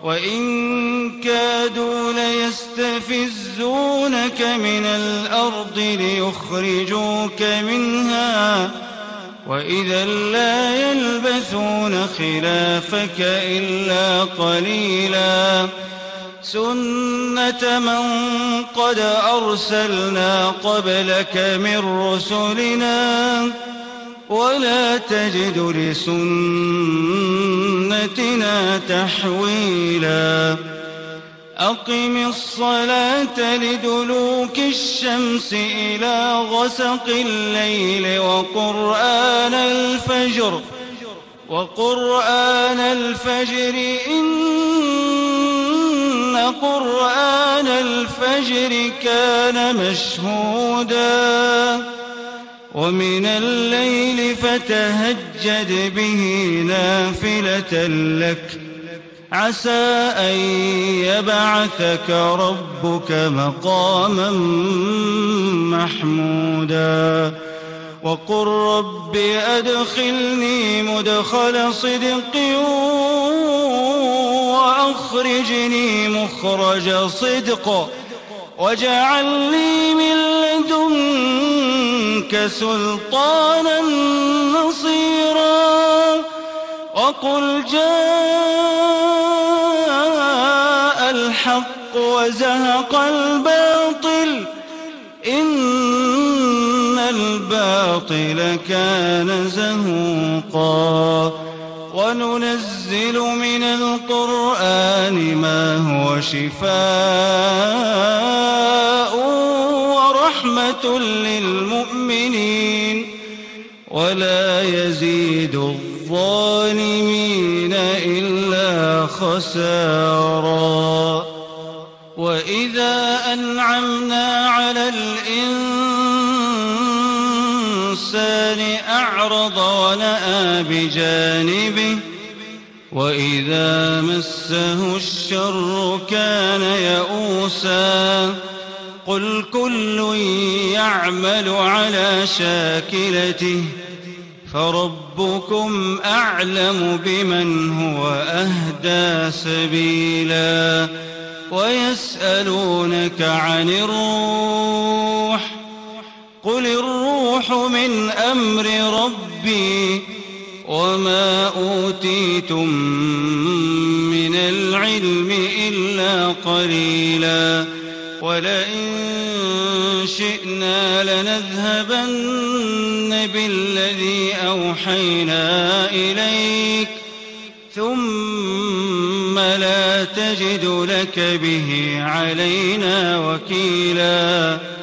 وإن كادوا ليستفزونك من الأرض ليخرجوك منها وإذا لا يلبثون خلافك إلا قليلا سنة من قد أرسلنا قبلك من رسلنا ولا تجد لسنتنا تحويلا أقم الصلاة لدلوك الشمس إلى غسق الليل وقرآن الفجر إن قرآن الفجر كان مشهودا ومن الليل فتهجد به نافلة لك عسى أن يبعثك ربك مقاما محمودا وقل رب أدخلني مدخل صدق وأخرجني مخرج صدق واجعل لي من لدنك سلطانا نصيرا وقل جاء الحق وزهق الباطل إن الباطل كان زهوقا وننزل من القرآن ما هو شفاء ورحمة للمؤمنين ولا يزيد الظالمين إلا خسارا وإذا أنعمنا على الإنسان أعرض ونأى بجانبه وإذا مسه الشر كان يئوسا قل كل يعمل على شاكلته فربكم أعلم بمن هو أهدى سبيلا ويسألونك عن الروح قل الروح من أمر ربي وما أوتيتم من العلم إلا قليلا ولئن شئنا لنذهبن بالذي أوحينا إليك ثم لا تجد لك به علينا وكيلا